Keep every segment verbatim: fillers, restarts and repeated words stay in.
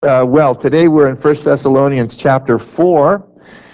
Uh, well, today we're in First Thessalonians chapter four,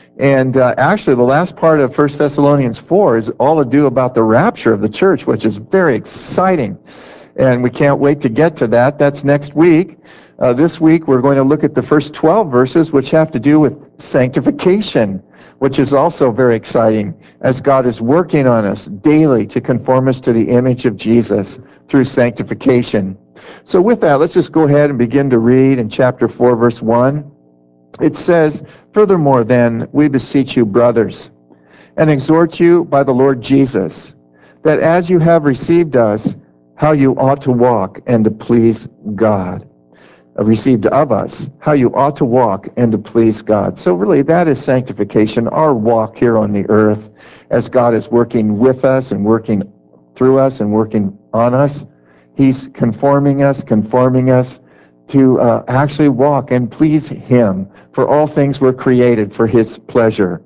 and uh, actually the last part of First Thessalonians four is all to do about the rapture of the church, which is very exciting, and we can't wait to get to that. That's next week. Uh, this week we're going to look at the first twelve verses, which have to do with sanctification, which is also very exciting, as God is working on us daily to conform us to the image of Jesus through sanctification. So with that, let's just go ahead and begin to read in chapter four, verse one. It says, "Furthermore then, we beseech you, brothers, and exhort you by the Lord Jesus, that as you have received us, how you ought to walk and to please God." Uh, Received of us, how you ought to walk and to please God. So really that is sanctification, our walk here on the earth, as God is working with us and working through us and working on us. He's conforming us, conforming us to uh, actually walk and please Him. For all things were created for His pleasure.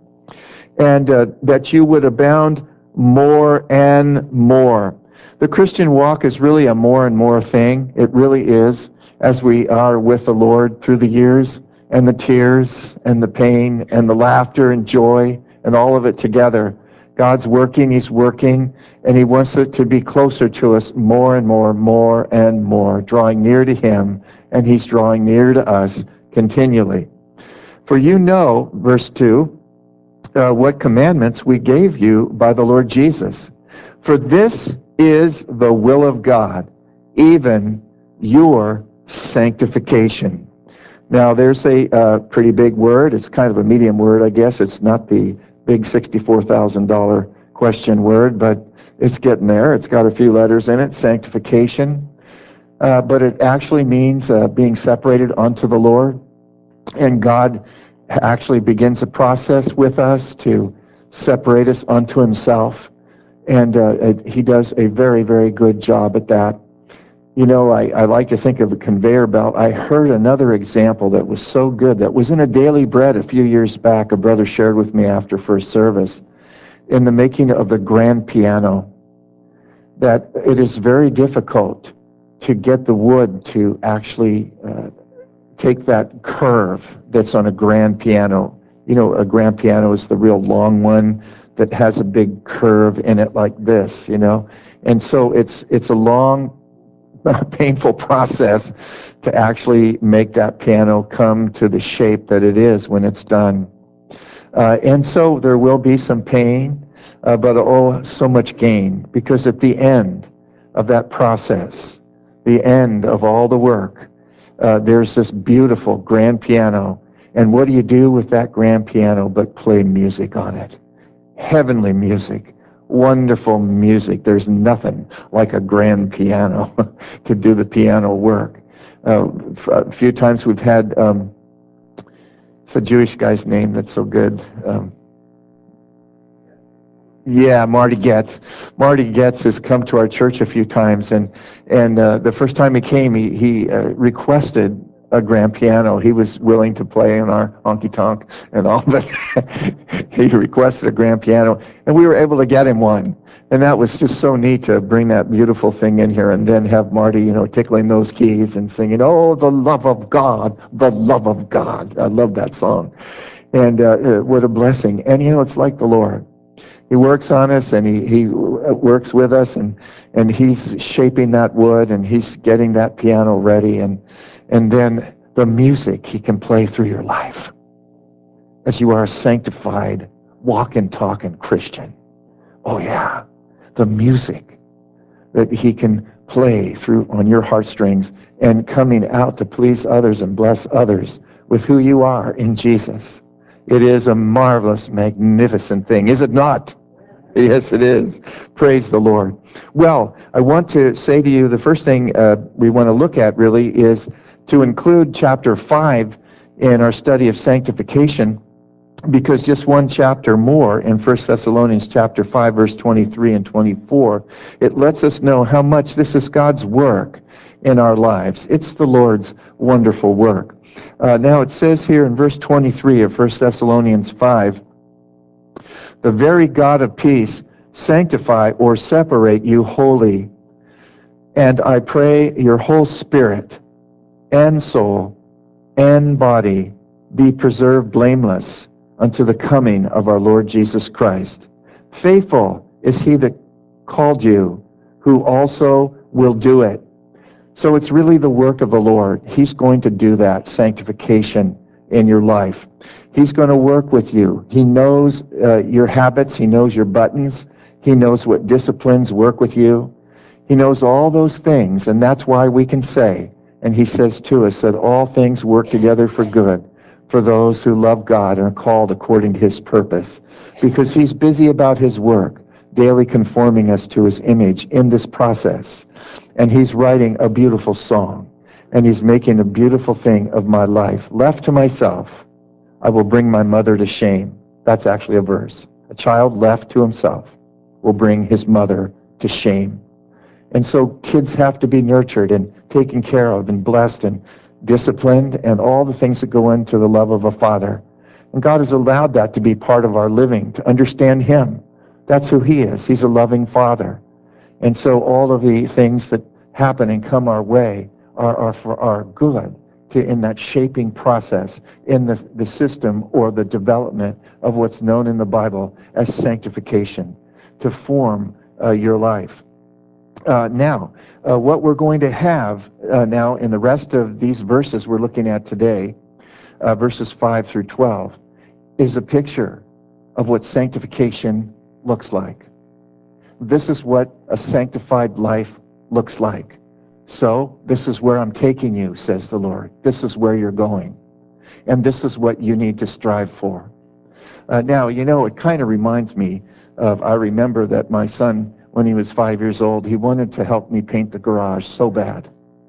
And uh, that you would abound more and more. The Christian walk is really a more and more thing. It really is, as we are with the Lord through the years, and the tears, and the pain, and the laughter, and joy, and all of it together. God's working, He's working, and He wants it to be closer to us more and more, more and more, drawing near to Him, and He's drawing near to us continually. For you know, verse two, uh, what commandments we gave you by the Lord Jesus. For this is the will of God, even your sanctification. Now, there's a uh, pretty big word. It's kind of a medium word, I guess. It's not the big sixty-four thousand dollars question word, but it's getting there. It's got a few letters in it, sanctification. Uh, but it actually means uh, being separated unto the Lord. And God actually begins a process with us to separate us unto Himself. And uh, He does a very, very good job at that. You know, I, I like to think of a conveyor belt. I heard another example that was so good, that was in a Daily Bread a few years back. A brother shared with me after first service, in the making of the grand piano, that it is very difficult to get the wood to actually uh, take that curve that's on a grand piano. You know, a grand piano is the real long one that has a big curve in it like this, you know. And so it's it's a long, painful process to actually make that piano come to the shape that it is when it's done. Uh, and so there will be some pain, uh, but oh, so much gain, because at the end of that process, the end of all the work, uh, there's this beautiful grand piano. And what do you do with that grand piano but play music on it? Heavenly music, wonderful music. There's nothing like a grand piano to do the piano work. Uh, a few times we've had, um, it's a Jewish guy's name that's so good. Um, Yeah, Marty Getz. Marty Getz has come to our church a few times, and and uh, the first time he came, he he uh, requested a grand piano. He was willing to play in our honky tonk and all, but he requested a grand piano, and we were able to get him one. And that was just so neat to bring that beautiful thing in here, and then have Marty, you know, tickling those keys and singing, "Oh, the love of God, the love of God." I love that song, and uh, uh, what a blessing. And you know, it's like the Lord. He works on us, and he, he works with us, and, and He's shaping that wood, and He's getting that piano ready, and, and then the music He can play through your life as you are a sanctified, walking, talking Christian. Oh yeah, the music that He can play through on your heartstrings, and coming out to please others and bless others with who you are in Jesus. It is a marvelous, magnificent thing, is it not? Yes, it is. Praise the Lord. Well, I want to say to you, the first thing uh, we want to look at really is to include chapter five in our study of sanctification, because just one chapter more in First Thessalonians chapter five, verse twenty-three and twenty-four, it lets us know how much this is God's work in our lives. It's the Lord's wonderful work. Uh, now it says here in verse twenty-three of First Thessalonians five, "The very God of peace sanctify or separate you wholly. And I pray your whole spirit and soul and body be preserved blameless unto the coming of our Lord Jesus Christ. Faithful is he that called you, who also will do it. So it's really the work of the Lord. He's going to do that sanctification in your life. He's going to work with you. He knows uh, your habits. He knows your buttons. He knows what disciplines work with you. He knows all those things, and that's why we can say, and he says to us, that all things work together for good for those who love God and are called according to his purpose, because he's busy about his work, daily conforming us to his image in this process. And he's writing a beautiful song, and he's making a beautiful thing of my life. Left to myself, I will bring my mother to shame. That's actually a verse. A child left to himself will bring his mother to shame. And so kids have to be nurtured and taken care of and blessed and disciplined and all the things that go into the love of a father. And God has allowed that to be part of our living, to understand him. That's who he is. He's a loving father. And so all of the things that happen and come our way are, are for our good, to in that shaping process, in the, the system or the development of what's known in the Bible as sanctification, to form uh, your life. Uh, now, uh, what we're going to have uh, now in the rest of these verses we're looking at today, uh, verses five through twelve, is a picture of what sanctification looks like. This is what a sanctified life looks like. So, this is where I'm taking you, says the Lord. This is where you're going. And this is what you need to strive for. Uh, now, you know, it kind of reminds me of, I remember that my son, when he was five years old, he wanted to help me paint the garage so bad.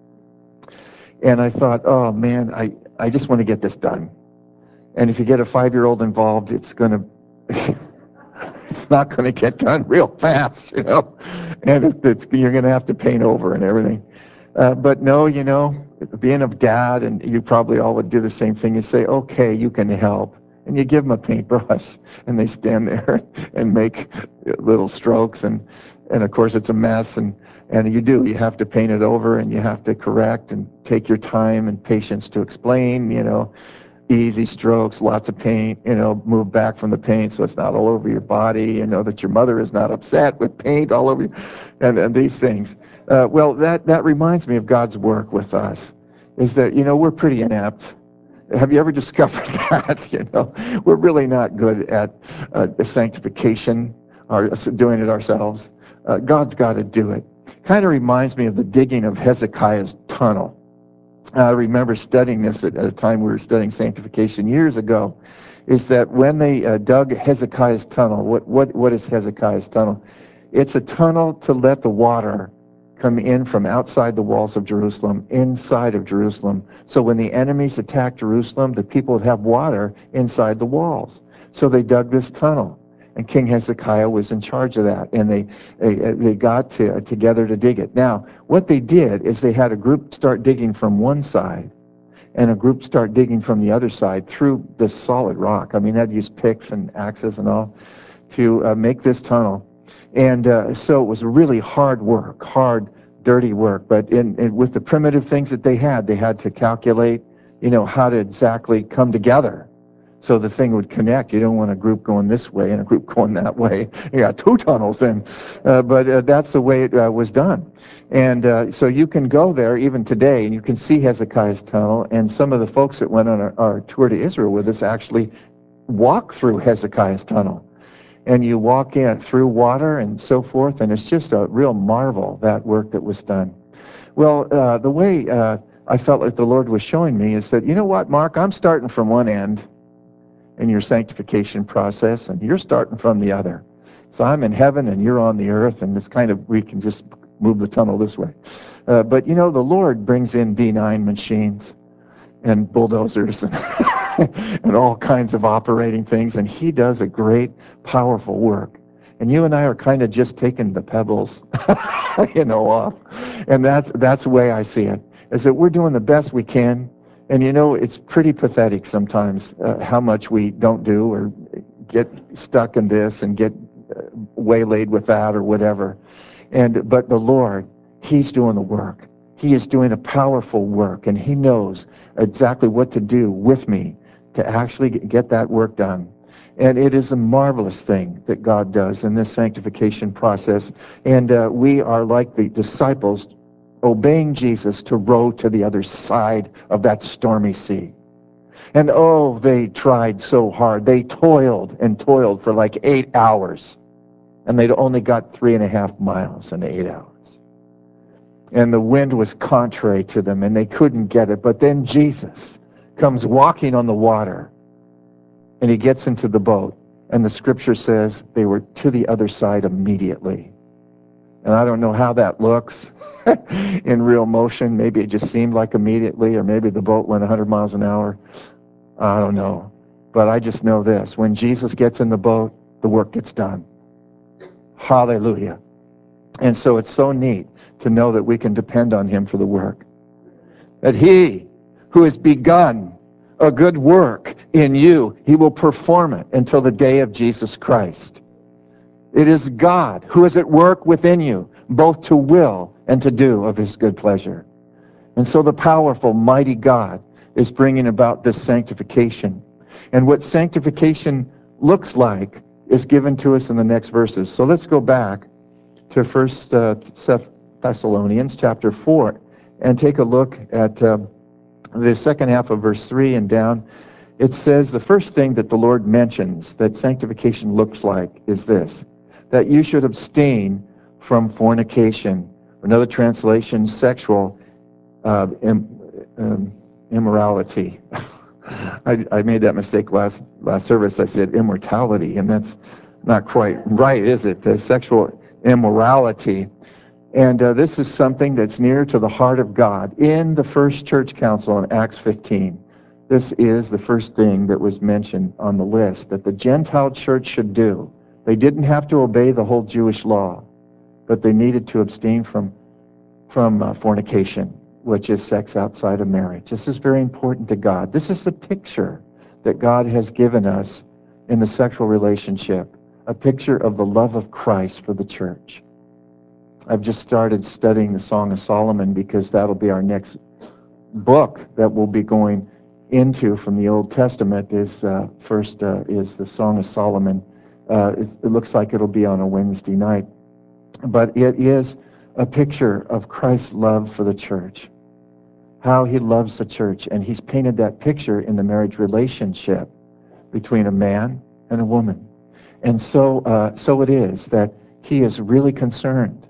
And I thought, oh man, I, I just want to get this done. And if you get a five-year-old involved, it's going to, it's not going to get done real fast, you know. And it's, it's, you're going to have to paint over and everything. Uh, but no, you know, being a dad, and you probably all would do the same thing, you say, okay, you can help. And you give them a paintbrush, and they stand there and make little strokes, and, and of course it's a mess, and, and you do, you have to paint it over, and you have to correct, and take your time and patience to explain, you know, easy strokes, lots of paint, you know, move back from the paint so it's not all over your body, you know, that your mother is not upset with paint all over you, and, and these things. Uh, well, that, that reminds me of God's work with us, is that, you know, we're pretty inept. Have you ever discovered that? You know, we're really not good at uh, sanctification or doing it ourselves. Uh, God's got to do it. Kind of reminds me of the digging of Hezekiah's tunnel. I remember studying this at, at a time we were studying sanctification years ago, is that when they uh, dug Hezekiah's tunnel, what, what, what is Hezekiah's tunnel? It's a tunnel to let the water come in from outside the walls of Jerusalem, inside of Jerusalem. So when the enemies attacked Jerusalem, the people would have water inside the walls. So they dug this tunnel, and King Hezekiah was in charge of that, and they they, they got to, uh, together to dig it. Now, what they did is they had a group start digging from one side, and a group start digging from the other side through the solid rock. I mean, they'd use picks and axes and all to uh, make this tunnel. And uh, so it was really hard work, hard, dirty work. But in, in, with the primitive things that they had, they had to calculate, you know, how to exactly come together so the thing would connect. You don't want a group going this way and a group going that way. You got two tunnels then. Uh, but uh, that's the way it uh, was done. And uh, so you can go there even today, and you can see Hezekiah's tunnel. And some of the folks that went on our, our tour to Israel with us actually walk through Hezekiah's tunnel. And you walk in through water and so forth, and it's just a real marvel, that work that was done. Well, uh, the way uh, I felt like the Lord was showing me is that, you know what, Mark, I'm starting from one end in your sanctification process, and you're starting from the other. So I'm in heaven, and you're on the earth, and it's kind of, we can just move the tunnel this way. Uh, but, you know, the Lord brings in D nine machines and bulldozers and, and all kinds of operating things, and he does a great, powerful work. And you and I are kind of just taking the pebbles, you know, off. And that's, that's the way I see it, is that we're doing the best we can. And, you know, it's pretty pathetic sometimes uh, how much we don't do or get stuck in this and get uh, waylaid with that or whatever. And but the Lord, he's doing the work. He is doing a powerful work, and he knows exactly what to do with me to actually get that work done. And it is a marvelous thing that God does in this sanctification process. And uh, we are like the disciples obeying Jesus to row to the other side of that stormy sea. And oh, they tried so hard. They toiled and toiled for like eight hours. And they'd only got three and a half miles in eight hours. And the wind was contrary to them, and they couldn't get it. But then Jesus comes walking on the water, and he gets into the boat. And the scripture says they were to the other side immediately. And I don't know how that looks in real motion. Maybe it just seemed like immediately, or maybe the boat went one hundred miles an hour. I don't know. But I just know this. When Jesus gets in the boat, the work gets done. Hallelujah. And so it's so neat to know that we can depend on him for the work. That he who has begun a good work in you, he will perform it until the day of Jesus Christ. It is God who is at work within you, both to will and to do of his good pleasure. And so the powerful, mighty God is bringing about this sanctification. And what sanctification looks like is given to us in the next verses. So let's go back to First uh, Thessalonians chapter four and take a look at uh, the second half of verse three and down. It says the first thing that the Lord mentions that sanctification looks like is this, that you should abstain from fornication. Another translation, sexual uh, im, um, immorality. I, I made that mistake last last service. I said immortality, and that's not quite right, is it? Uh, sexual immorality. And uh, this is something that's near to the heart of God. In the first church council in Acts fifteen, this is the first thing that was mentioned on the list that the Gentile church should do. They didn't have to obey the whole Jewish law, but they needed to abstain from, from uh, fornication, which is sex outside of marriage. This is very important to God. This is the picture that God has given us in the sexual relationship, a picture of the love of Christ for the church. I've just started studying the Song of Solomon because that'll be our next book that we'll be going into from the Old Testament. Is uh, first uh, is the Song of Solomon. Uh, it, it looks like it'll be on a Wednesday night, but it is a picture of Christ's love for the church, how he loves the church, and he's painted that picture in the marriage relationship between a man and a woman. And so, uh, so it is that he is really concerned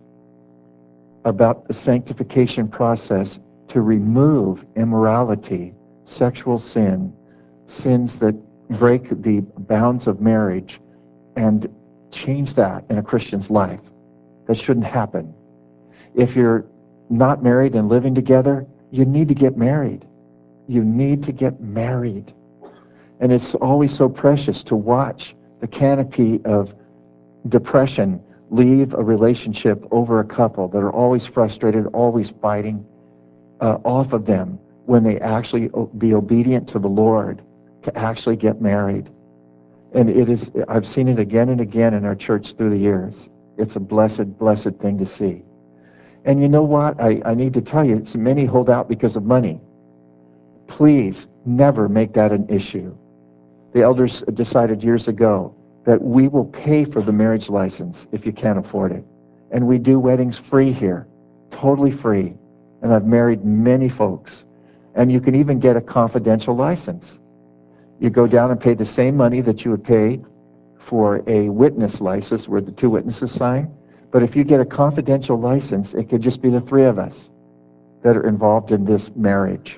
about the sanctification process to remove immorality, sexual sin, sins that break the bounds of marriage, and change that in a Christian's life. That shouldn't happen. If you're not married and living together, you need to get married. You need to get married. And it's always so precious to watch the canopy of depression leave a relationship over a couple that are always frustrated, always fighting, uh, off of them when they actually be obedient to the Lord to actually get married. And it is, I've seen it again and again in our church through the years. It's a blessed, blessed thing to see. And you know what? I, I need to tell you, so many hold out because of money. Please never make that an issue. The elders decided years ago that we will pay for the marriage license if you can't afford it. And we do weddings free here, totally free. And I've married many folks. And you can even get a confidential license. You go down and pay the same money that you would pay for a witness license where the two witnesses sign. But if you get a confidential license, it could just be the three of us that are involved in this marriage.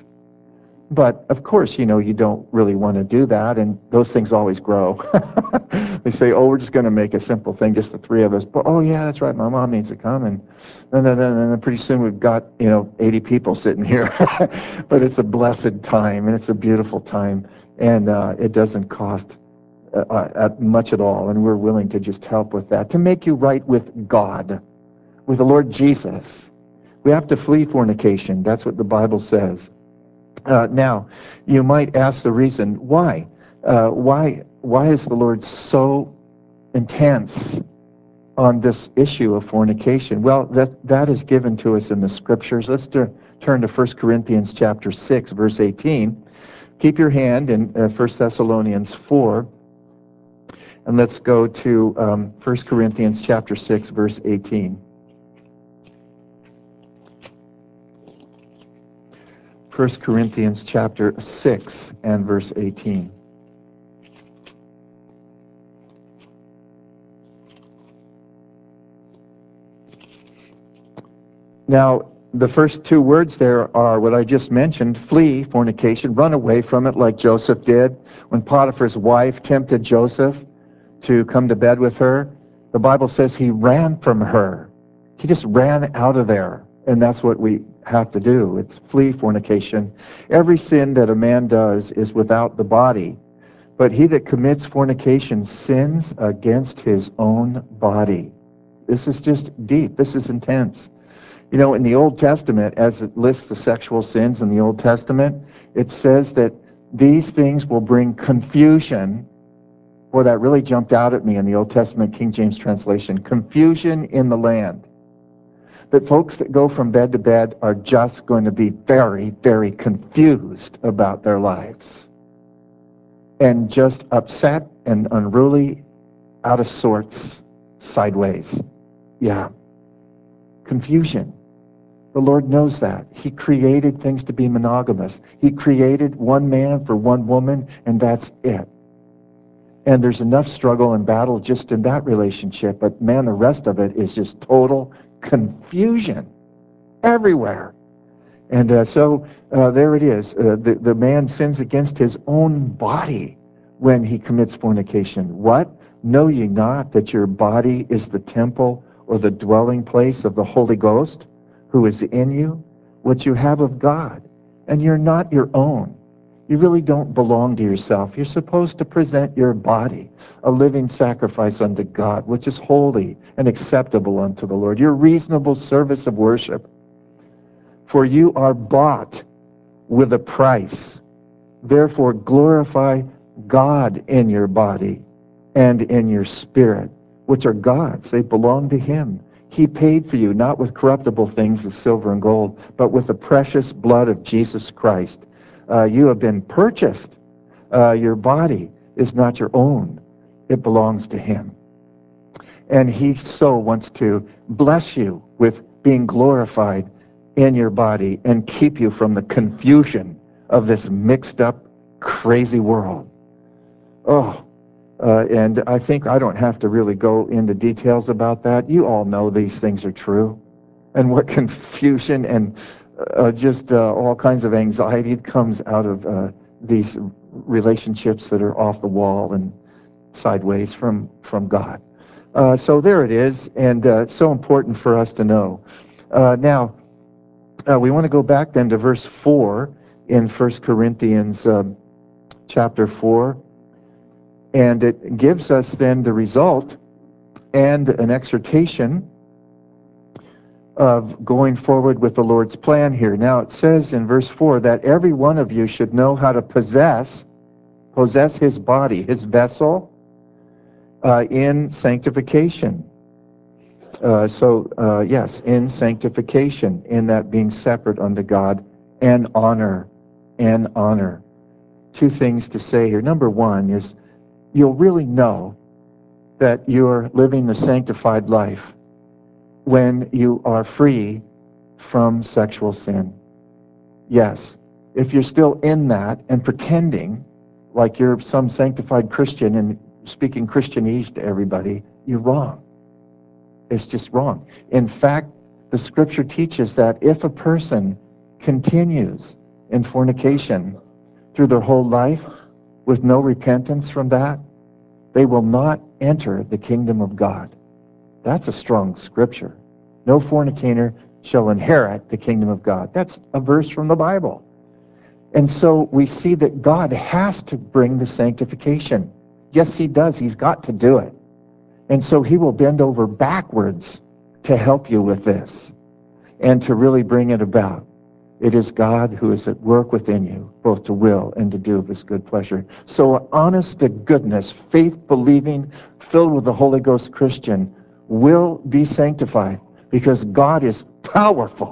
But of course, you know, you don't really want to do that, and those things always grow. They say, oh, we're just going to make a simple thing, just the three of us. But oh yeah, that's right, my mom needs to come, and then, then, then pretty soon we've got, you know, eighty people sitting here. But it's a blessed time, and it's a beautiful time, and uh, it doesn't cost uh, uh, much at all, and we're willing to just help with that, to make you right with God, with the Lord Jesus. We have to flee fornication. That's what the Bible says. Uh, now, you might ask the reason why. Uh, why why is the Lord so intense on this issue of fornication? Well, that that is given to us in the scriptures. Let's do, turn to First Corinthians chapter six, verse eighteen. Keep your hand in uh, First Thessalonians four, and let's go to um, First Corinthians chapter six, verse eighteen. First Corinthians chapter six and verse eighteen. Now, the first two words there are what I just mentioned: flee fornication, run away from it like Joseph did. When Potiphar's wife tempted Joseph to come to bed with her, the Bible says he ran from her. He just ran out of there. And that's what we have to do. It's flee fornication. Every sin that a man does is without the body, but he that commits fornication sins against his own body. This is just deep. This is intense. You know, in the Old Testament, as it lists the sexual sins in the Old Testament, it says that these things will bring confusion. Boy, that really jumped out at me in the Old Testament King James translation. Confusion in the land. That folks that go from bed to bed are just going to be very, very confused about their lives. And just upset and unruly, out of sorts, sideways. Yeah. Confusion. The Lord knows that. He created things to be monogamous. He created one man for one woman, and that's it. And there's enough struggle and battle just in that relationship, but man, the rest of it is just total confusion everywhere. And uh, so uh, there it is. Uh, the, the man sins against his own body when he commits fornication. What? Know ye not that your body is the temple or the dwelling place of the Holy Ghost, who is in you, what you have of God, and you're not your own. You really don't belong to yourself. You're supposed to present your body a living sacrifice unto God, which is holy and acceptable unto the Lord, your reasonable service of worship. For you are bought with a price. Therefore glorify God in your body and in your spirit, which are God's. They belong to Him. He paid for you, not with corruptible things as silver and gold, but with the precious blood of Jesus Christ. Uh, you have been purchased. Uh, your body is not your own. It belongs to Him. And He so wants to bless you with being glorified in your body and keep you from the confusion of this mixed up, crazy world. Oh, uh, and I think I don't have to really go into details about that. You all know these things are true. And what confusion and uh, just uh, all kinds of anxiety comes out of uh, these relationships that are off the wall and sideways from, from God. Uh, so there it is, and uh, it's so important for us to know. Uh, now, uh, we want to go back then to verse four in First Corinthians um, chapter four, and it gives us then the result and an exhortation of going forward with the Lord's plan here. Now it says in verse four that every one of you should know how to possess, possess his body, his vessel, uh, in sanctification. Uh, so, uh, yes, in sanctification, in that being separate unto God, and honor, and honor. Two things to say here. Number one is you'll really know that you're living the sanctified life when you are free from sexual sin. Yes, if you're still in that and pretending like you're some sanctified Christian and speaking Christianese to everybody, you're wrong. It's just wrong. In fact, the scripture teaches that if a person continues in fornication through their whole life with no repentance from that, they will not enter the kingdom of God. That's a strong scripture. No fornicator shall inherit the kingdom of God. That's a verse from the Bible. And so we see that God has to bring the sanctification. Yes, He does. He's got to do it. And so He will bend over backwards to help you with this and to really bring it about. It is God who is at work within you, both to will and to do of His good pleasure. So an honest to goodness, faith-believing, filled with the Holy Ghost Christian will be sanctified because God is powerful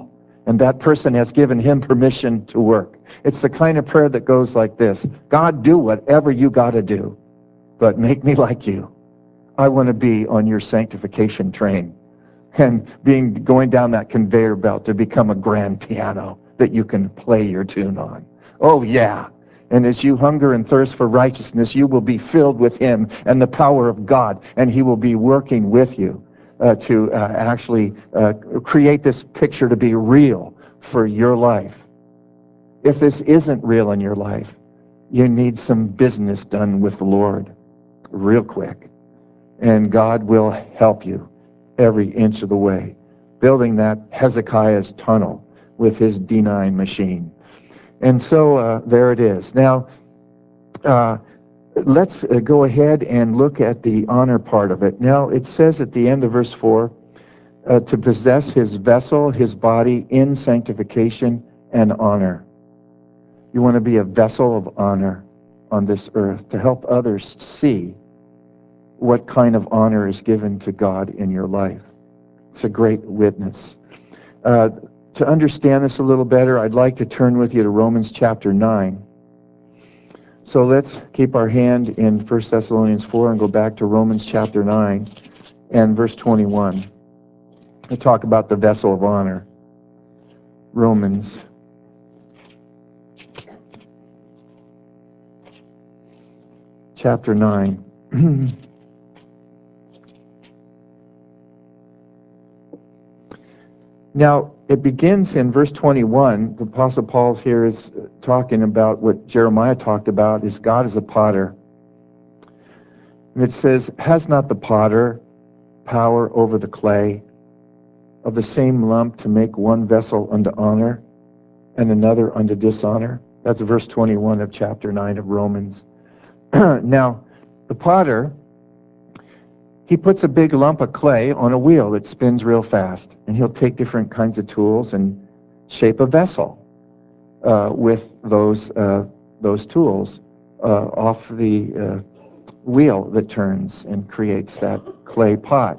And that person has given him permission to work. It's the kind of prayer that goes like this: God, do whatever you got to do, but make me like you. I want to be on your sanctification train and being going down that conveyor belt to become a grand piano that you can play your tune on. Oh, yeah. And as you hunger and thirst for righteousness, you will be filled with him and the power of God, and he will be working with you uh, to uh, actually uh, create this picture to be real for your life. If this isn't real in your life, you need some business done with the Lord real quick, and God will help you every inch of the way, building that Hezekiah's tunnel with his D nine machine. And so uh, there it is. Now, uh, let's uh, go ahead and look at the honor part of it. Now, it says at the end of verse four, uh, to possess his vessel, his body, in sanctification and honor. You want to be a vessel of honor on this earth to help others see what kind of honor is given to God in your life. It's a great witness. Uh, to understand this a little better, I'd like to turn with you to Romans chapter nine. So let's keep our hand in First Thessalonians four and go back to Romans chapter nine and verse twenty-one. I talk about the vessel of honor. Romans chapter nine. Now, it begins in verse twenty-one. The Apostle Paul here is talking about what Jeremiah talked about, is God is a potter. And it says, has not the potter power over the clay, of the same lump to make one vessel unto honor and another unto dishonor? That's verse twenty-one of chapter nine of Romans. Now, the potter, he puts a big lump of clay on a wheel that spins real fast, and he'll take different kinds of tools and shape a vessel uh, with those uh, those tools uh, off the uh, wheel that turns and creates that clay pot.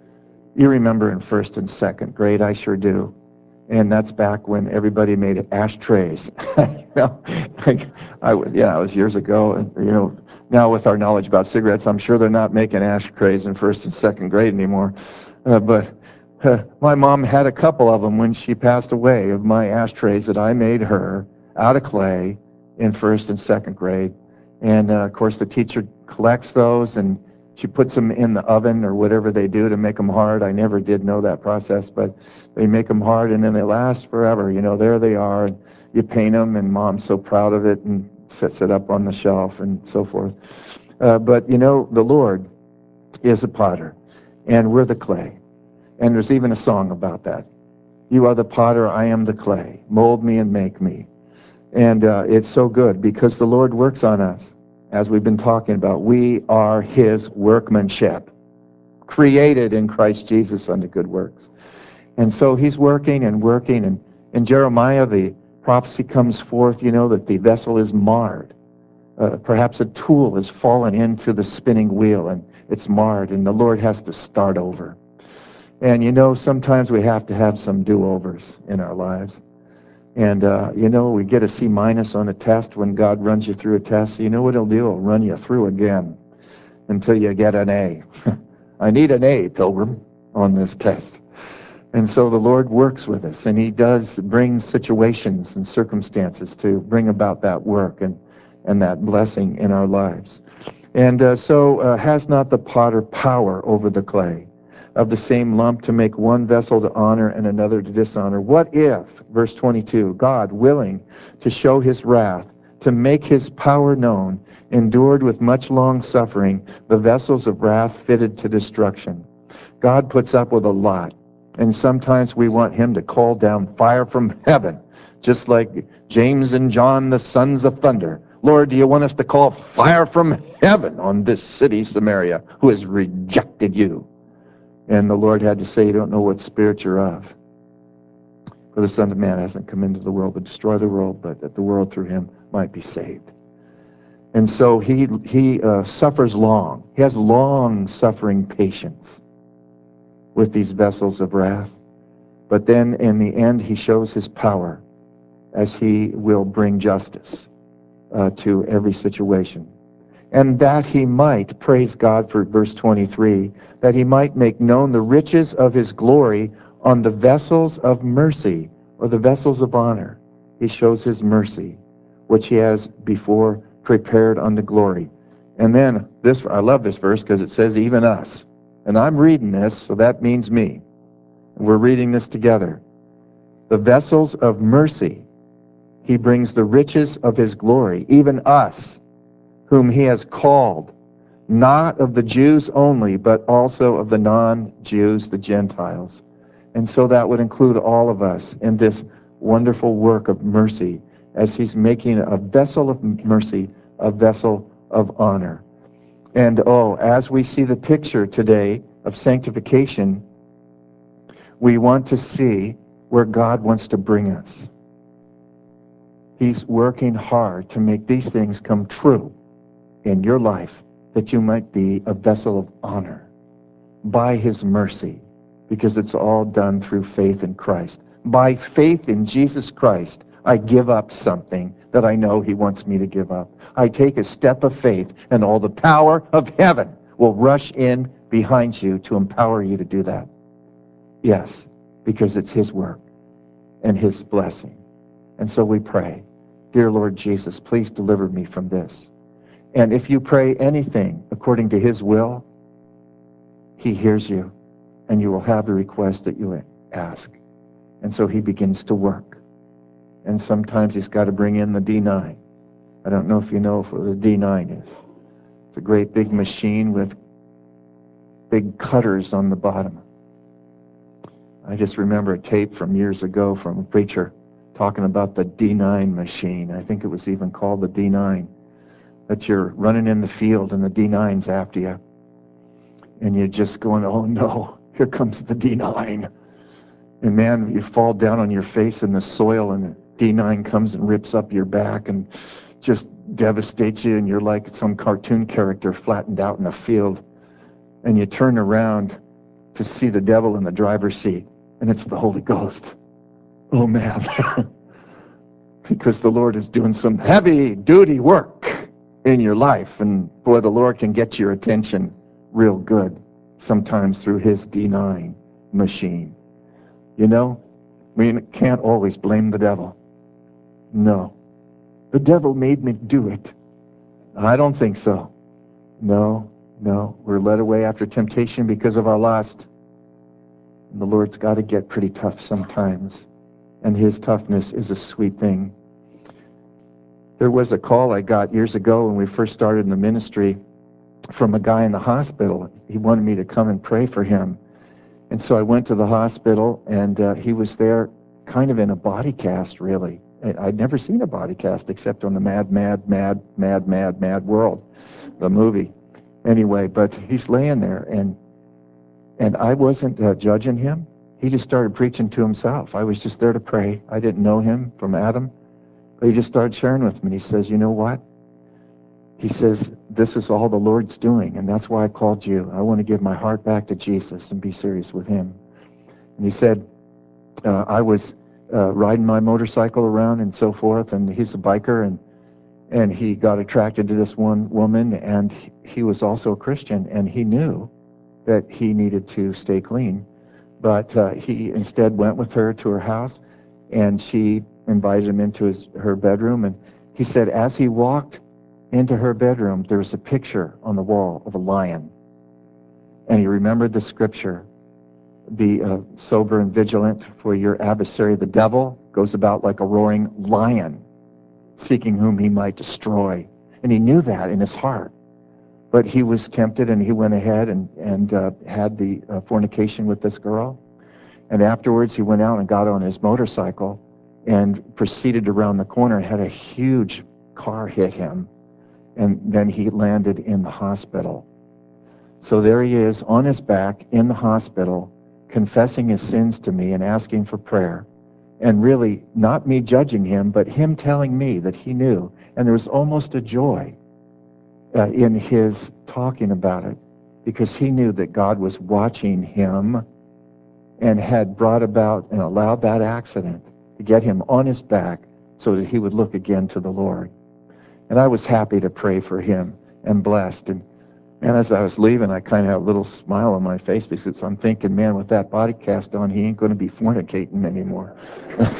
You remember in first and second grade, I sure do. And that's back when everybody made ashtrays. you know, like I would, yeah, it was years ago. And you know, now with our knowledge about cigarettes, I'm sure they're not making ashtrays in first and second grade anymore. Uh, but uh, my mom had a couple of them when she passed away, of my ashtrays that I made her out of clay in first and second grade. And uh, of course, the teacher collects those and she puts them in the oven or whatever they do to make them hard. I never did know that process, but they make them hard and then they last forever. You know, there they are. And you paint them, and Mom's so proud of it and sets it up on the shelf and so forth. Uh, but, you know, the Lord is a potter, and we're the clay. And there's even a song about that. You are the potter, I am the clay. Mold me and make me. And uh, it's so good because the Lord works on us. As we've been talking about, we are his workmanship, created in Christ Jesus unto good works. And so he's working and working. And in Jeremiah, the prophecy comes forth, you know, that the vessel is marred. Uh, perhaps a tool has fallen into the spinning wheel and it's marred, and the Lord has to start over. And, you know, sometimes we have to have some do-overs in our lives. And, uh, you know, we get a C minus on a test when God runs you through a test. You know what he'll do? He'll run you through again until you get an A. I need an A, Pilgrim, on this test. And so the Lord works with us, and he does bring situations and circumstances to bring about that work and, and that blessing in our lives. And uh, so uh, has not the potter power over the clay, of the same lump to make one vessel to honor and another to dishonor? What if, verse twenty-two, God, willing to show his wrath, to make his power known, endured with much long suffering the vessels of wrath fitted to destruction? God puts up with a lot, and sometimes we want him to call down fire from heaven, just like James and John, the sons of thunder. Lord, do you want us to call fire from heaven on this city, Samaria, who has rejected you? And the Lord had to say, you don't know what spirit you're of. For the Son of Man hasn't come into the world to destroy the world, but that the world through him might be saved. And so he he uh, suffers long. He has long-suffering patience with these vessels of wrath. But then in the end, he shows his power as he will bring justice uh, to every situation. And that he might, praise God for verse twenty-three, that he might make known the riches of his glory on the vessels of mercy, or the vessels of honor. He shows his mercy, which he has before prepared unto glory. And then this, I love this verse because it says even us. And I'm reading this, so that means me. We're reading this together. The vessels of mercy, he brings the riches of his glory, even us, whom he has called, not of the Jews only, but also of the non-Jews, the Gentiles. And so that would include all of us in this wonderful work of mercy, as he's making a vessel of mercy, a vessel of honor. And oh, as we see the picture today of sanctification, we want to see where God wants to bring us. He's working hard to make these things come true in your life, that you might be a vessel of honor by his mercy, because it's all done through faith in Christ. By faith in Jesus Christ, I give up something that I know he wants me to give up. I take a step of faith, and all the power of heaven will rush in behind you to empower you to do that. Yes, because it's his work and his blessing. And so we pray, dear Lord Jesus, please deliver me from this. And if you pray anything according to his will, he hears you, and you will have the request that you ask. And so he begins to work. And sometimes he's got to bring in the D nine. I don't know if you know what a D nine is. It's a great big machine with big cutters on the bottom. I just remember a tape from years ago from a preacher talking about the D nine machine. I think it was even called the D nine. That you're running in the field and the D nine's after you. And you're just going, oh no, here comes the D nine. And man, you fall down on your face in the soil, and the D nine comes and rips up your back and just devastates you, and you're like some cartoon character flattened out in a field. And you turn around to see the devil in the driver's seat, and it's the Holy Ghost. Oh man. Because the Lord is doing some heavy duty work in your life, and boy, the Lord can get your attention real good sometimes through his D nine machine. You know, we can't always blame the devil. No. The devil made me do it. I don't think so. No, no. We're led away after temptation because of our lust. And the Lord's got to get pretty tough sometimes. And his toughness is a sweet thing. There was a call I got years ago when we first started in the ministry from a guy in the hospital. He wanted me to come and pray for him. And so I went to the hospital, and uh, he was there kind of in a body cast, really. I'd never seen a body cast except on the Mad, Mad, Mad, Mad, Mad, Mad World, the movie. Anyway, but he's laying there, and and I wasn't uh, judging him. He just started preaching to himself. I was just there to pray. I didn't know him from Adam. But he just started sharing with me. He says, you know what? He says, this is all the Lord's doing, and that's why I called you. I want to give my heart back to Jesus and be serious with him. And he said, uh, I was uh, riding my motorcycle around and so forth, and he's a biker, and and he got attracted to this one woman, and he, he was also a Christian, and he knew that he needed to stay clean. But uh, he instead went with her to her house, and she invited him into his her bedroom, and he said as he walked into her bedroom, there was a picture on the wall of a lion. And he remembered the scripture, be uh, sober and vigilant, for your adversary, the devil, goes about like a roaring lion, seeking whom he might destroy. And he knew that in his heart. But he was tempted, and he went ahead and, and uh, had the uh, fornication with this girl. And afterwards, he went out and got on his motorcycle and proceeded around the corner and had a huge car hit him. And then he landed in the hospital. So there he is on his back in the hospital, confessing his sins to me and asking for prayer. And really, not me judging him, but him telling me that he knew. And there was almost a joy uh, in his talking about it, because he knew that God was watching him and had brought about and allowed that accident to get him on his back so that he would look again to the Lord. And I was happy to pray for him and blessed. And, and as I was leaving, I kind of had a little smile on my face because I'm thinking, man, with that body cast on, he ain't going to be fornicating anymore. That's,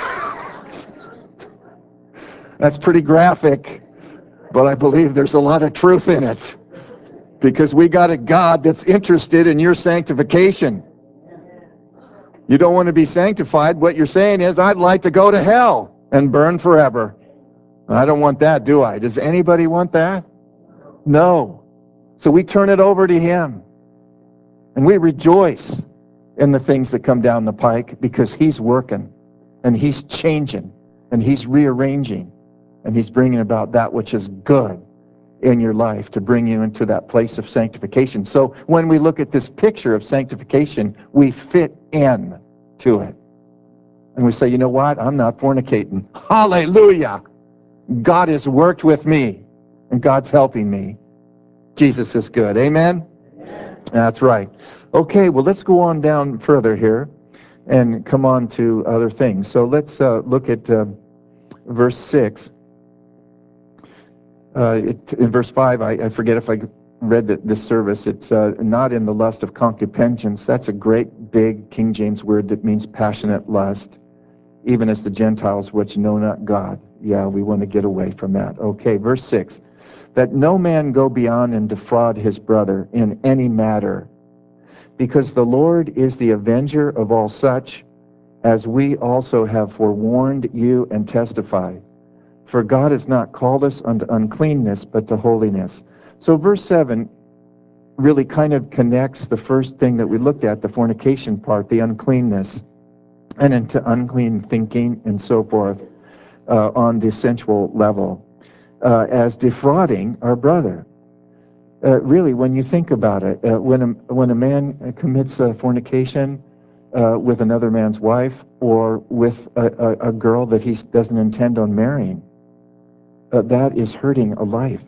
that's pretty graphic, but I believe there's a lot of truth in it, because we got a God that's interested in your sanctification. You don't want to be sanctified. What you're saying is, I'd like to go to hell and burn forever. I don't want that, do I? Does anybody want that? No. So we turn it over to him. And we rejoice in the things that come down the pike, because he's working and he's changing and he's rearranging and he's bringing about that which is good in your life to bring you into that place of sanctification. So when we look at this picture of sanctification, we fit in to it. And we say, you know what? I'm not fornicating. Hallelujah! God has worked with me, and God's helping me. Jesus is good. Amen? Amen. That's right. Okay, well, let's go on down further here and come on to other things. So let's uh, look at uh, verse six. Uh, it, in verse five, I, I forget if I read it, this service. It's uh, not in the lust of concupiscence. That's a great big King James word that means passionate lust, even as the Gentiles which know not God. Yeah, we want to get away from that. Okay, verse six. That no man go beyond and defraud his brother in any matter, because the Lord is the avenger of all such, as we also have forewarned you and testified. For God has not called us unto uncleanness, but to holiness. So verse seven really kind of connects the first thing that we looked at, the fornication part, the uncleanness, and into unclean thinking and so forth uh, on the sensual level, uh, as defrauding our brother. Uh, really, when you think about it, uh, when, a, when a man commits a fornication uh, with another man's wife, or with a, a, a girl that he doesn't intend on marrying, Uh, that is hurting a life.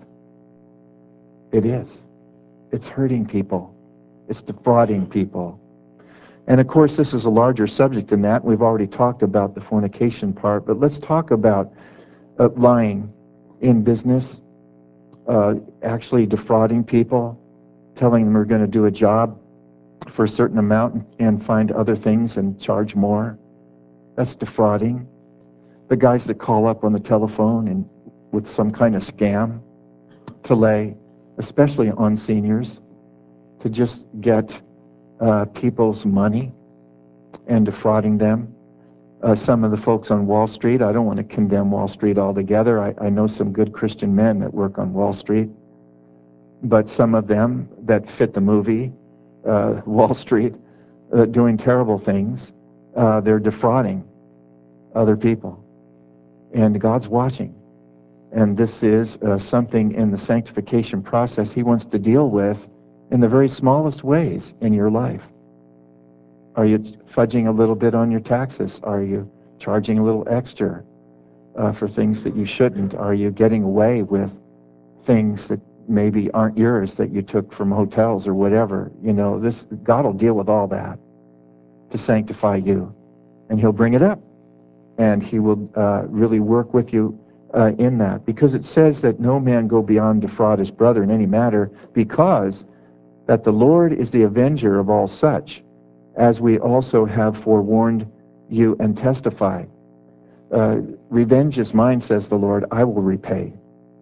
It is. It's hurting people. It's defrauding people. And of course, this is a larger subject than that. We've already talked about the fornication part, but let's talk about uh, lying in business, uh, actually defrauding people, telling them we're going to do a job for a certain amount and find other things and charge more. That's defrauding. The guys that call up on the telephone and with some kind of scam to lay, especially on seniors, to just get uh, people's money and defrauding them. Uh, some of the folks on Wall Street, I don't want to condemn Wall Street altogether. I, I know some good Christian men that work on Wall Street, but some of them that fit the movie, uh, Wall Street, uh, doing terrible things, uh, they're defrauding other people. And God's watching. And this is uh, something in the sanctification process he wants to deal with in the very smallest ways in your life. Are you fudging a little bit on your taxes? Are you charging a little extra uh, for things that you shouldn't? Are you getting away with things that maybe aren't yours, that you took from hotels or whatever? You know, this God will deal with all that to sanctify you, and he'll bring it up, and he will uh, really work with you Uh, in that, because it says that no man go beyond defraud his brother in any matter, because that the Lord is the avenger of all such, as we also have forewarned you and testified. Uh, revenge is mine, says the Lord, I will repay.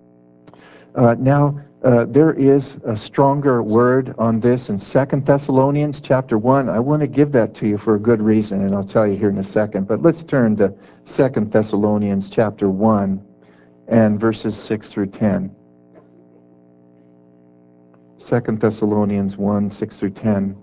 Uh, now, uh, there is a stronger word on this in Second Thessalonians chapter one. I want to give that to you for a good reason, and I'll tell you here in a second. But let's turn to Second Thessalonians chapter one. And verses six through ten. Second Thessalonians one, six through ten.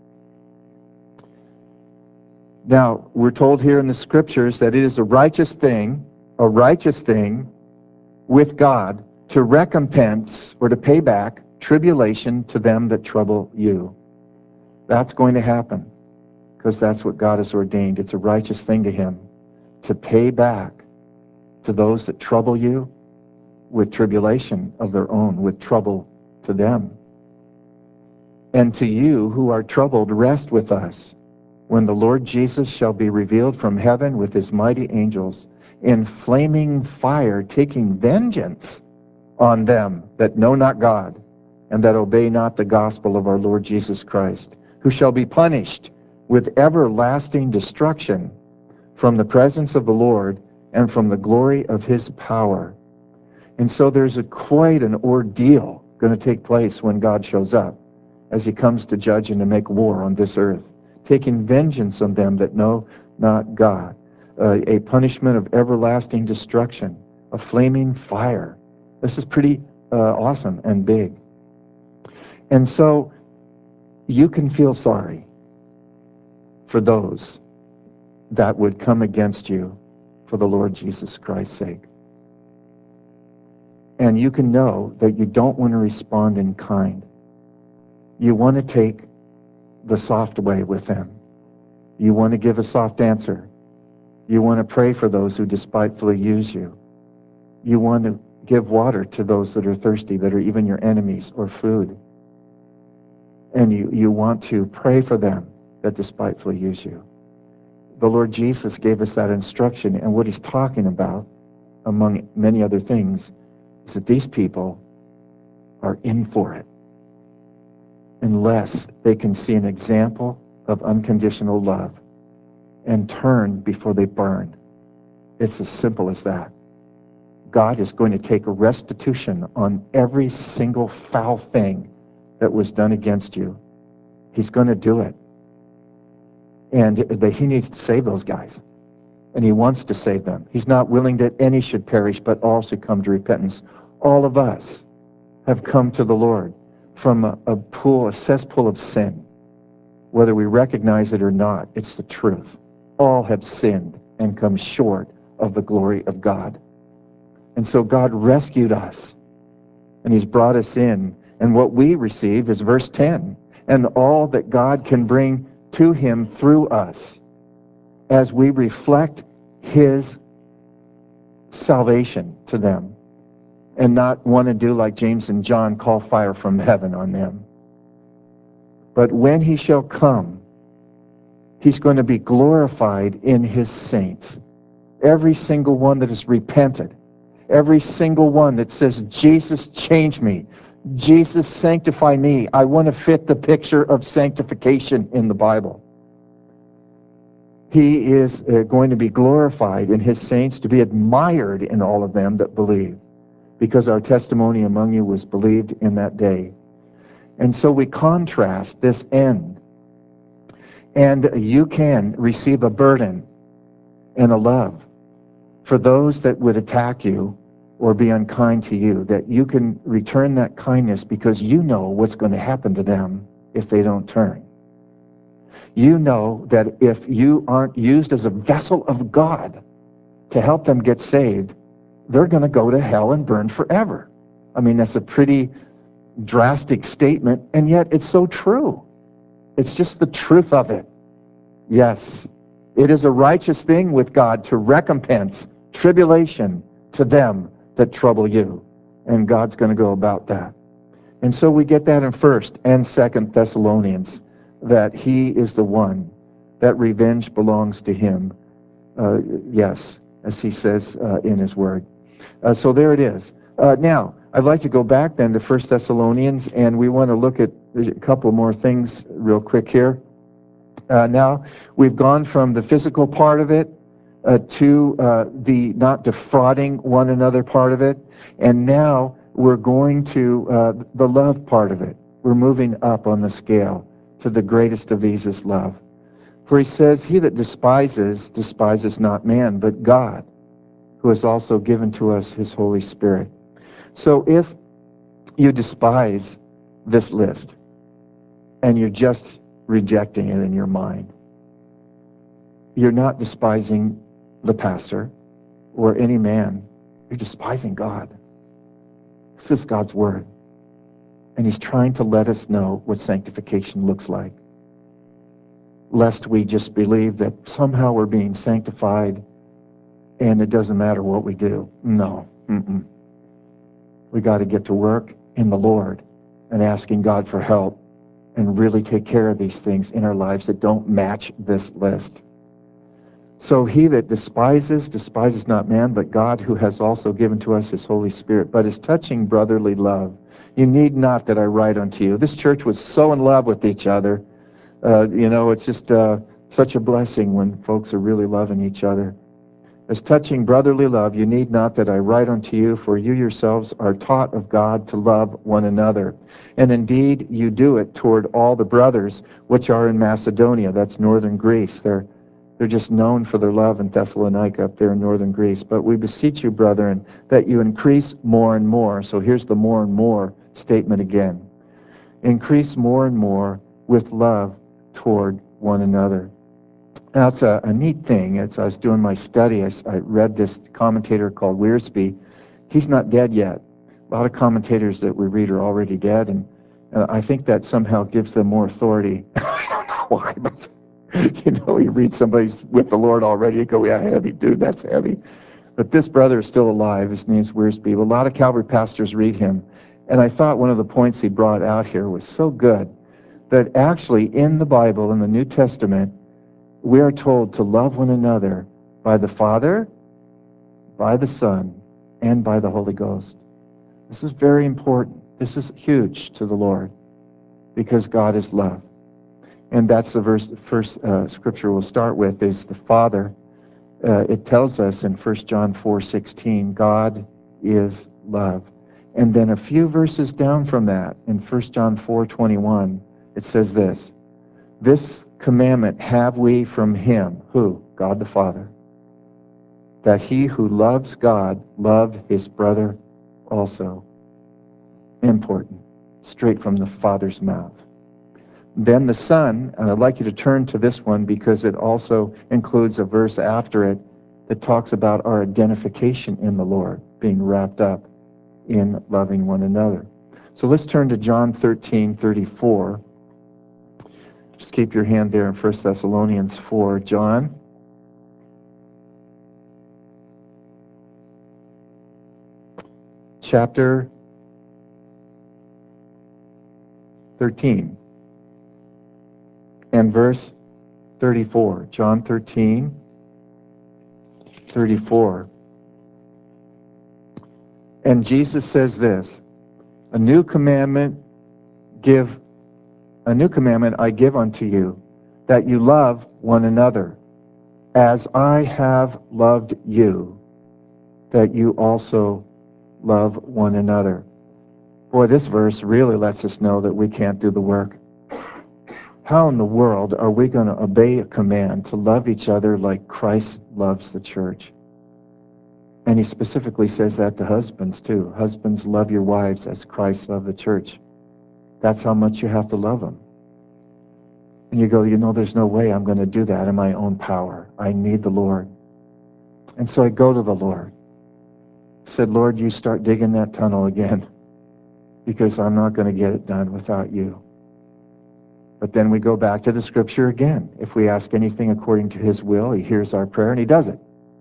Now, we're told here in the scriptures that it is a righteous thing, a righteous thing with God to recompense or to pay back tribulation to them that trouble you. That's going to happen, because that's what God has ordained. It's a righteous thing to him to pay back to those that trouble you with tribulation of their own, with trouble to them. And to you who are troubled, rest with us, when the Lord Jesus shall be revealed from heaven with his mighty angels in flaming fire, taking vengeance on them that know not God and that obey not the gospel of our Lord Jesus Christ, who shall be punished with everlasting destruction from the presence of the Lord and from the glory of his power. And so there's a quite an ordeal going to take place when God shows up, as he comes to judge and to make war on this earth, taking vengeance on them that know not God, uh, a punishment of everlasting destruction, a flaming fire. This is pretty uh, awesome and big. And so you can feel sorry for those that would come against you for the Lord Jesus Christ's sake. And you can know that you don't want to respond in kind. You want to take the soft way with them. You want to give a soft answer. You want to pray for those who despitefully use you. You want to give water to those that are thirsty, that are even your enemies, or food. And you, you want to pray for them that despitefully use you. The Lord Jesus gave us that instruction, and what he's talking about, among many other things, is that these people are in for it unless they can see an example of unconditional love and turn before they burn. It's as simple as that. God is going to take a restitution on every single foul thing that was done against you. He's going to do it. And that he needs to save those guys. And he wants to save them. He's not willing that any should perish, but all should come to repentance. All of us have come to the Lord from a, a pool, a cesspool of sin. Whether we recognize it or not, it's the truth. All have sinned and come short of the glory of God. And so God rescued us, and he's brought us in. And what we receive is verse ten, and all that God can bring to him through us as we reflect his salvation to them, and not want to do like James and John, call fire from heaven on them. But when he shall come, he's going to be glorified in his saints. Every single one that has repented, every single one that says, Jesus, change me. Jesus, sanctify me. I want to fit the picture of sanctification in the Bible. He is uh, going to be glorified in his saints, to be admired in all of them that believe, because our testimony among you was believed in that day. And so we contrast this end. And you can receive a burden and a love for those that would attack you or be unkind to you, that you can return that kindness because you know what's going to happen to them if they don't turn. You know that if you aren't used as a vessel of God to help them get saved, they're going to go to hell and burn forever. I mean, that's a pretty drastic statement, and yet it's so true. It's just the truth of it. Yes, it is a righteous thing with God to recompense tribulation to them that trouble you, and God's going to go about that. And so we get that in First and Second Thessalonians, that he is the one, that revenge belongs to him. Uh, yes, as he says uh, in his word. Uh, so there it is. Uh, now, I'd like to go back then to First Thessalonians, and we want to look at a couple more things real quick here. Uh, now, we've gone from the physical part of it uh, to uh, the not defrauding one another part of it, and now we're going to uh, the love part of it. We're moving up on the scale to the greatest of these is love. For he says, he that despises, despises not man, but God, who has also given to us his Holy Spirit. So if you despise this list, and you're just rejecting it in your mind, you're not despising the pastor or any man. You're despising God. This is God's word. And he's trying to let us know what sanctification looks like, lest we just believe that somehow we're being sanctified and it doesn't matter what we do. No. Mm-mm. We got to get to work in the Lord and asking God for help and really take care of these things in our lives that don't match this list. So he that despises, despises not man, but God, who has also given to us his Holy Spirit, but is touching brotherly love. You need not that I write unto you. This church was so in love with each other. Uh, you know, it's just uh, such a blessing when folks are really loving each other. As touching brotherly love, you need not that I write unto you, for you yourselves are taught of God to love one another. And indeed, you do it toward all the brothers which are in Macedonia. That's northern Greece. They're, they're just known for their love in Thessalonica up there in northern Greece. But we beseech you, brethren, that you increase more and more. So here's the more and more statement again. Increase more and more with love toward one another. Now, it's a, a neat thing. As I was doing my study, I, I read this commentator called Wiersbe. He's not dead yet. A lot of commentators that we read are already dead, and uh, I think that somehow gives them more authority. I don't know why, but you know, you read somebody's with the Lord already, you go, yeah, heavy, dude, that's heavy. But this brother is still alive. His name's Wiersbe. A lot of Calvary pastors read him, and I thought one of the points he brought out here was so good, that actually in the Bible, in the New Testament, we are told to love one another by the Father, by the Son, and by the Holy Ghost. This is very important. This is huge to the Lord, because God is love. And that's the verse, the first uh, scripture we'll start with is the Father. Uh, it tells us in First John four sixteen, God is love. And then a few verses down from that, in First John four twenty-one, it says this, this commandment have we from him, who? God the Father, that he who loves God love his brother also. Important. Straight from the Father's mouth. Then the Son, and I'd like you to turn to this one because it also includes a verse after it that talks about our identification in the Lord, being wrapped up in loving one another. So let's turn to John thirteen thirty-four. Just keep your hand there in First Thessalonians four. John. Chapter thirteen. And verse thirty-four. John thirteen, thirty-four. And Jesus says this, a new commandment give, a new commandment I give unto you, that you love one another, as I have loved you, that you also love one another. Boy, this verse really lets us know that we can't do the work. How in the world are we going to obey a command to love each other like Christ loves the church? And he specifically says that to husbands too. Husbands, love your wives as Christ loved the church. That's how much you have to love them. And you go, you know, there's no way I'm going to do that in my own power. I need the Lord. And so I go to the Lord. I said, Lord, you start digging that tunnel again, because I'm not going to get it done without you. But then we go back to the scripture again. If we ask anything according to his will, he hears our prayer and he does it.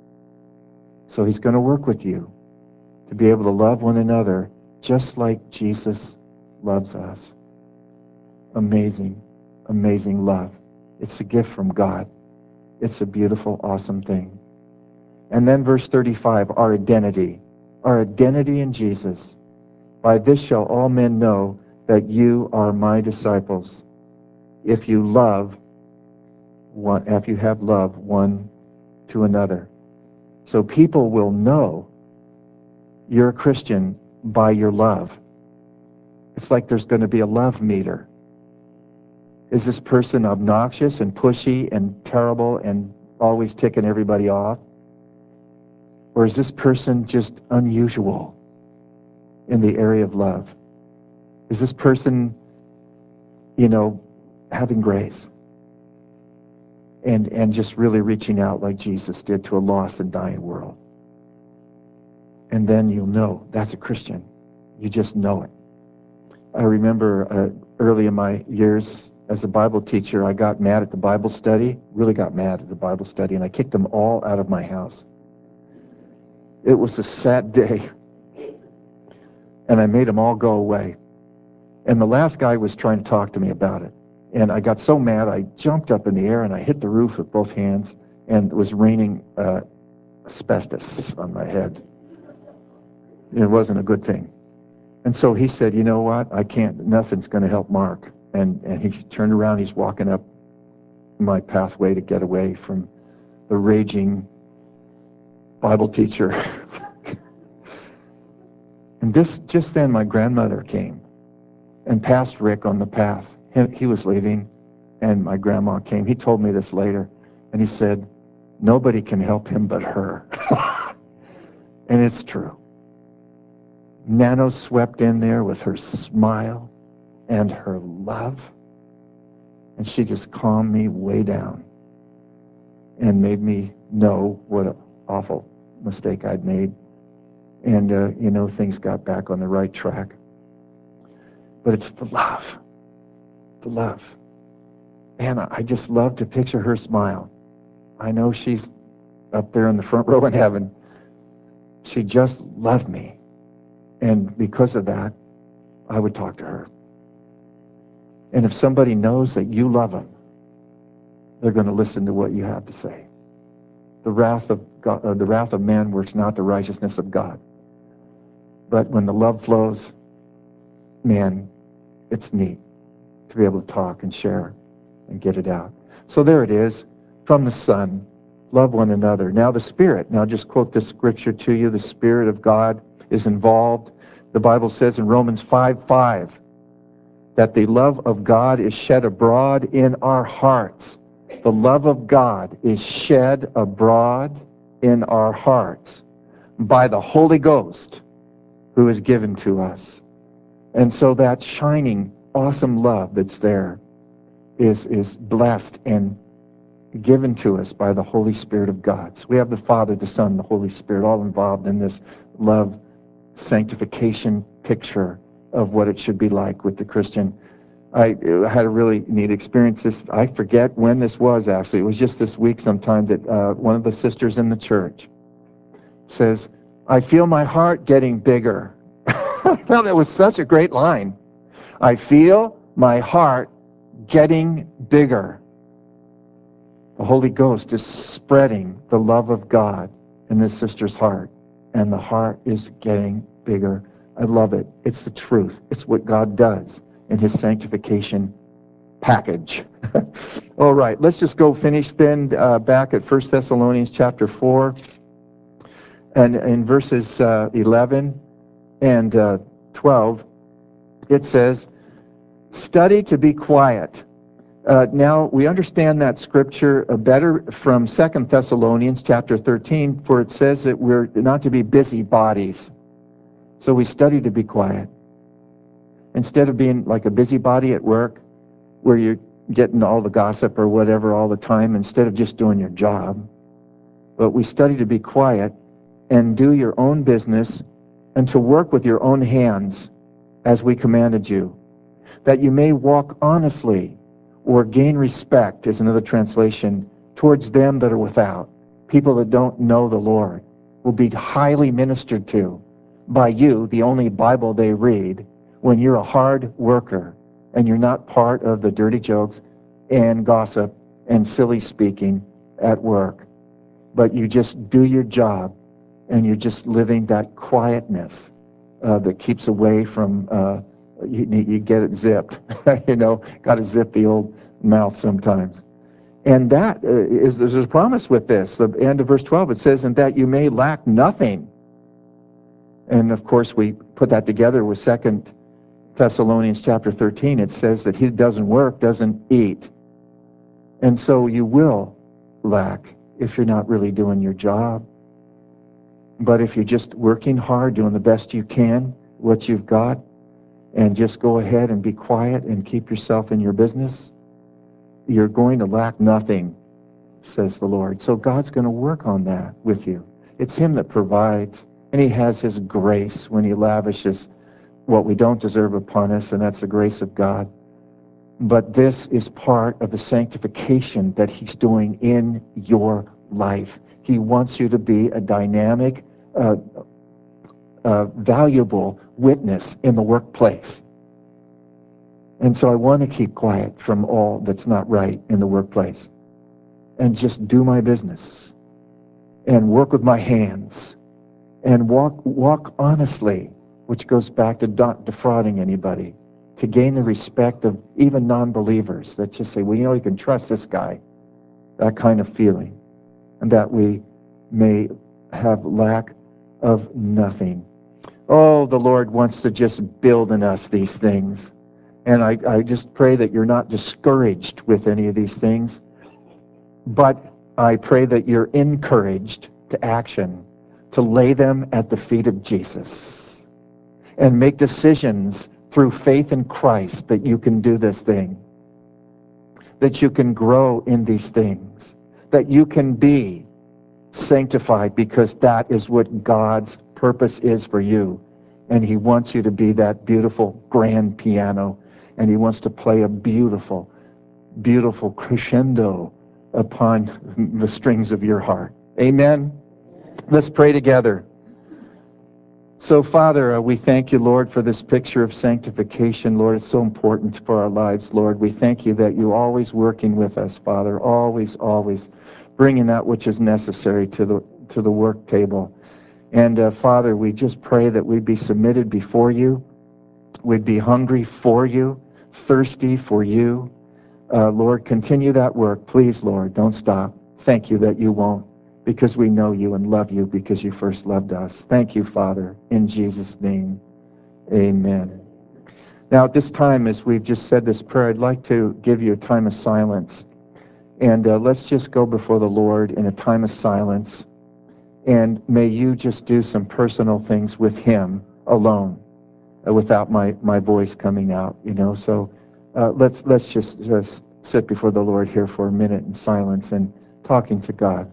So he's going to work with you to be able to love one another just like Jesus loves us. Amazing, amazing love. It's a gift from God. It's a beautiful, awesome thing. And then verse thirty-five, our identity. Our identity in Jesus. By this shall all men know that you are my disciples, if you love one, if you have love one to another. So people will know you're a Christian by your love. It's like there's going to be a love meter. Is this person obnoxious and pushy and terrible and always ticking everybody off? Or is this person just unusual in the area of love? Is this person, you know, having grace and, and just really reaching out like Jesus did to a lost and dying world? And then you'll know that's a Christian. You just know it. I remember uh, early in my years as a Bible teacher, I got mad at the Bible study, really got mad at the Bible study, and I kicked them all out of my house. It was a sad day, and I made them all go away. And the last guy was trying to talk to me about it. And I got so mad, I jumped up in the air and I hit the roof with both hands, and it was raining uh, asbestos on my head. It wasn't a good thing. And so he said, you know what, I can't, nothing's going to help Mark. And, and he turned around, he's walking up my pathway to get away from the raging Bible teacher. And this, just then my grandmother came and passed Rick on the path. He, he was leaving, and my grandma came. He told me this later, and he said, nobody can help him but her. And it's true. Nano swept in there with her smile and her love, and she just calmed me way down and made me know what an awful mistake I'd made. And, uh, you know, things got back on the right track. But it's the love. The love. Man, I just love to picture her smile. I know she's up there in the front row in heaven. She just loved me. And because of that, I would talk to her. And if somebody knows that you love them, they're going to listen to what you have to say. The wrath of God, uh, the wrath of man works not the righteousness of God. But when the love flows, man, it's neat to be able to talk and share and get it out. So there it is, from the Son, love one another. Now the Spirit, now just quote this scripture to you, the Spirit of God is involved. The Bible says in Romans five five that the love of God is shed abroad in our hearts. The love of God is shed abroad in our hearts by the Holy Ghost who is given to us. And so that shining, awesome love that's there is, is blessed and given to us by the Holy Spirit of God. So we have the Father, the Son, the Holy Spirit all involved in this love sanctification picture of what it should be like with the Christian. I had a really neat experience. This, I forget when this was actually. It was just this week sometime that uh, one of the sisters in the church says, I feel my heart getting bigger. I thought that was such a great line. I feel my heart getting bigger. The Holy Ghost is spreading the love of God in this sister's heart, and the heart is getting bigger. I love it. It's the truth. It's what God does in his sanctification package. All right, let's just go finish then uh, back at First Thessalonians chapter four, and in verses uh, eleven and uh, twelve, it says, study to be quiet. Uh, now, we understand that scripture uh, better from Second Thessalonians chapter thirteen, for it says that we're not to be busybodies. So we study to be quiet. Instead of being like a busybody at work, where you're getting all the gossip or whatever all the time, instead of just doing your job. But we study to be quiet and do your own business and to work with your own hands as we commanded you, that you may walk honestly or gain respect, is another translation, towards them that are without. People that don't know the Lord will be highly ministered to by you, the only Bible they read, when you're a hard worker and you're not part of the dirty jokes and gossip and silly speaking at work, but you just do your job and you're just living that quietness uh, that keeps away from uh, You, you get it zipped. You know, got to zip the old mouth sometimes. And that uh, is, there's a promise with this. The end of verse twelve, it says, and that you may lack nothing. And of course, we put that together with Second Thessalonians chapter thirteen. It says that he who doesn't work doesn't eat. And so you will lack if you're not really doing your job. But if you're just working hard, doing the best you can, what you've got, and just go ahead and be quiet and keep yourself in your business, you're going to lack nothing, says the Lord. So God's going to work on that with you. It's him that provides, and he has his grace when he lavishes what we don't deserve upon us, and that's the grace of God. But this is part of the sanctification that he's doing in your life. He wants you to be a dynamic, uh, uh, valuable witness in the workplace. And so I want to keep quiet from all that's not right in the workplace and just do my business and work with my hands and walk walk honestly, which goes back to not defrauding anybody, to gain the respect of even non-believers that just say, well, you know, you can trust this guy, that kind of feeling, and that we may have lack of nothing. Oh, the Lord wants to just build in us these things. And I, I just pray that you're not discouraged with any of these things, but I pray that you're encouraged to action, to lay them at the feet of Jesus and make decisions through faith in Christ that you can do this thing, that you can grow in these things, that you can be sanctified, because that is what God's purpose is for you. And he wants you to be that beautiful grand piano, and he wants to play a beautiful, beautiful crescendo upon the strings of your heart. Amen. Let's pray together. So, Father, uh, we thank you, Lord, for this picture of sanctification. Lord, it's so important for our lives, Lord. We thank you that you're always working with us, Father, always, always bringing that which is necessary to the to the work table. And, uh, Father, we just pray that we'd be submitted before you. We'd be hungry for you, thirsty for you. Uh, Lord, continue that work. Please, Lord, don't stop. Thank you that you won't, because we know you and love you because you first loved us. Thank you, Father, in Jesus' name. Amen. Now, at this time, as we've just said this prayer, I'd like to give you a time of silence. And uh, let's just go before the Lord in a time of silence. And may you just do some personal things with him alone, uh, without my, my voice coming out, you know. So uh, let's, let's just, just sit before the Lord here for a minute in silence and talking to God.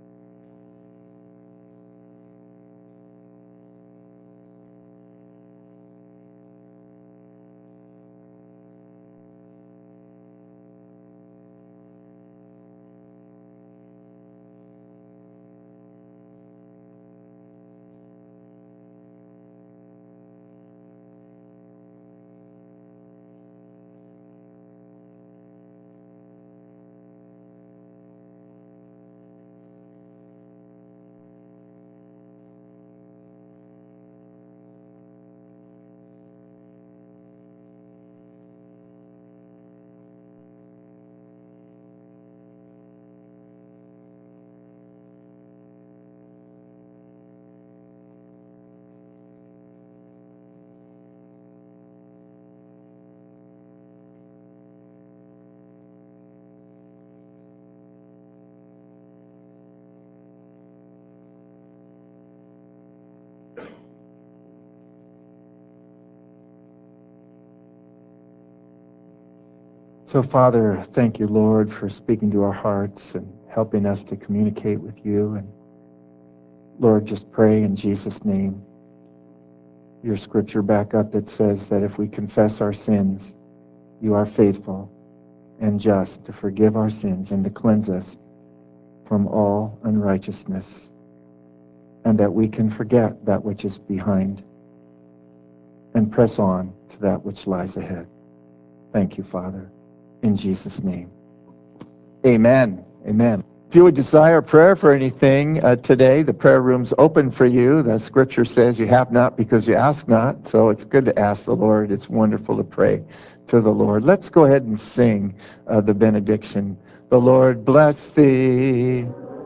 So, Father, thank you, Lord, for speaking to our hearts and helping us to communicate with you. And Lord, just pray in Jesus' name. Your scripture back up that says that if we confess our sins, you are faithful and just to forgive our sins and to cleanse us from all unrighteousness, and that we can forget that which is behind and press on to that which lies ahead. Thank you, Father, in Jesus' name. Amen. Amen. If you would desire prayer for anything uh, today, the prayer room's open for you. The scripture says you have not because you ask not. So it's good to ask the Lord. It's wonderful to pray to the Lord. Let's go ahead and sing uh, the benediction. The Lord bless thee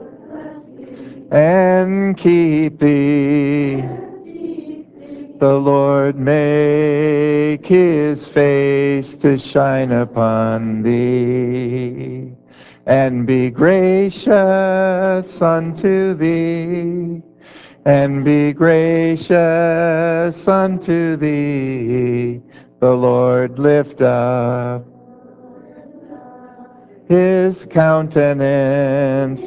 and keep thee. The Lord make his face to shine upon thee and be gracious unto thee, and be gracious unto thee. The Lord lift up his countenance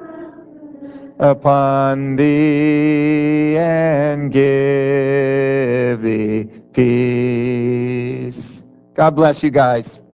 upon thee and give thee peace. God bless you guys.